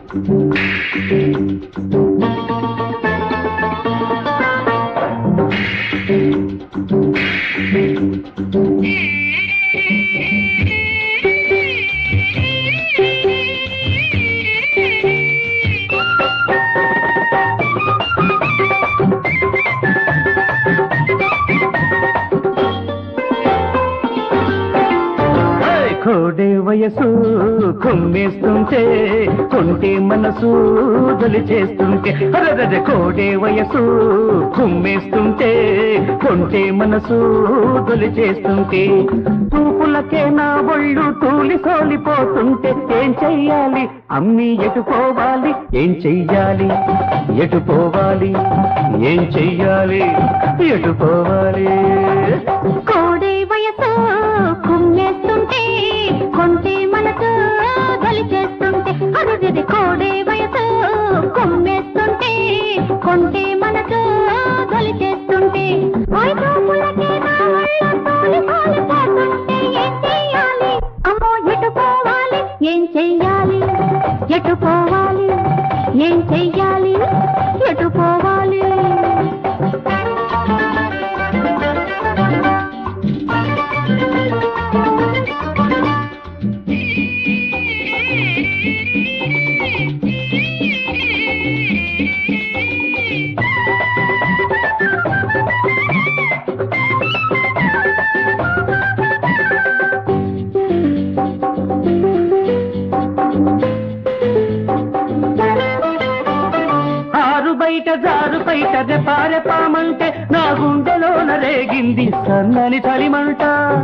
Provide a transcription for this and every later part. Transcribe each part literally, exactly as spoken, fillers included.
కోడే వయసు కుమ్మేస్తుంటే కొంటే మనసు దొలి చేస్తుంటే అరదర కోడే వయసు కుమ్మేస్తుంటే కొంటే మనసు దొలి చేస్తుంటే చూపులకే నా ఒళ్ళు తూలి సోలిపోతుంటే ఏం చెయ్యాలి అమ్మి ఎటు పోవాలి ఏం చెయ్యాలి ఎటు పోవాలి ఏం చెయ్యాలి ఎటు పోవాలి కోడే వయసు కుమ్మేస్తుంటే కొంటే మనసు దొలి చేస్తుంటే అరుదిది కోడే వయసు కుమ్మేస్తుంటే కొంటే మనసు దొలి చేస్తుంటే ఓయ్ చూపులకే నా ఒళ్ళు తోలి సోలిపోతుంటే ఏం చెయ్యాలి అమ్మో ఎటు పోవాలి ఏం చెయ్యాలి ఎటు పోవాలి ఏం చెయ్యాలి ఎటు పోవాలి బయట జారు బయట రెపారెపామంటే నా గుండెలోన రేగింది సన్నని చలిమంట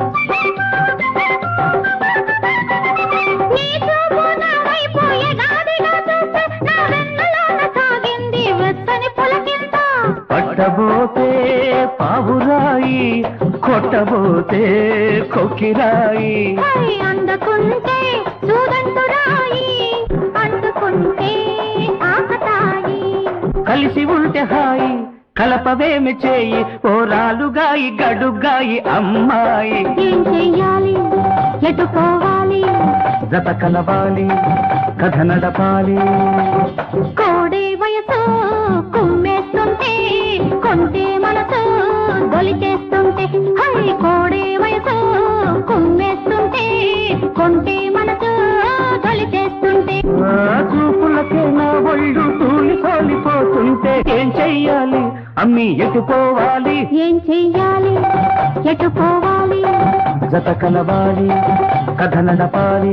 పట్టబోతే పావురాయి కొట్టబోతే కొక్కిరాయి అందుకుంటే చూడంతురాయి అందుకుంటే ఆకతాయి కలిసి ఉంటే హాయి కలపవేమి చేయి పోరాలుగాయి గడుగాయి అమ్మాయి ఏం చెయ్యాలి ఎటు పోవాలి జత కలవాలి కథ నడపాలి కోడే వయసు కుమ్మేస్తుంటే కొంటే మనసు దొలి చేస్తుంటే హై కోడే వయసు కుమ్మేస్తుంటే కొంటే మనసు దొలి చేస్తుంటే చూపులకే నా ఒళ్ళు తూలి సోలిపోతుంటే ఏం చెయ్యాలి అమ్మి ఎటు పోవాలి ఏం చెయ్యాలి ఎటు పోవాలి జత కలవాలి కథ నడపాలి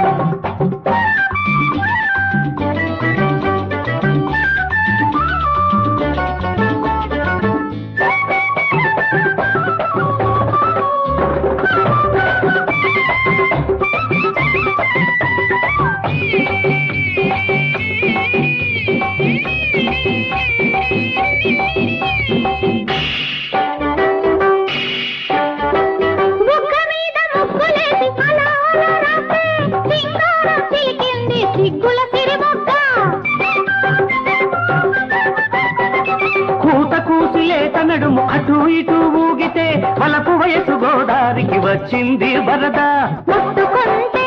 కూత కూసిలేత నడుము అటు ఇటు ఊగితే వలపు వయసు గోదారికి వచ్చింది వరద ముట్టుకుంటే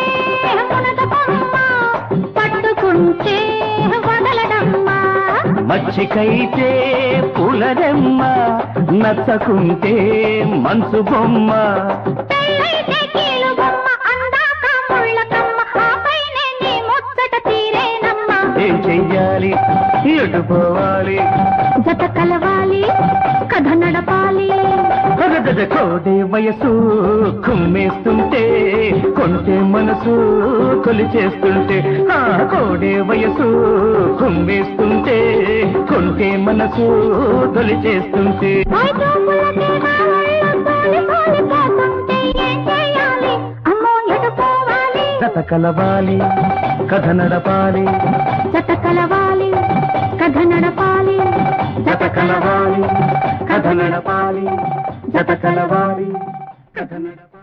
పట్టుకుంటే వదలడమ్మా మచ్చికైతే పులరెమ్మ నచ్చకుంటే మనసు బొమ్మ పెళ్ళైతే కీలు బొమ్మ అందాక ముళ్ళకమ్మ ఆపైనే నీ ముచ్చట తీరేనమ్మా ఏం చెయ్యాలి ఎటు పోవాలి జత కలవాలి కథ నడపాలి కోడే వయసు కుమ్మేస్తుంటే కొంటే మనసు కొలి చేస్తుంటే ఆ కోడే వయసు కుమ్మేస్తుంటే కొంటే మనసు తొలి చేస్తుంటే జత కలవాలి కథ నడపాలి జత కలవాలి కథ నడపాలి జత కలవాలి కథ నడపాలి జత కలవాలి కథ నడపాలి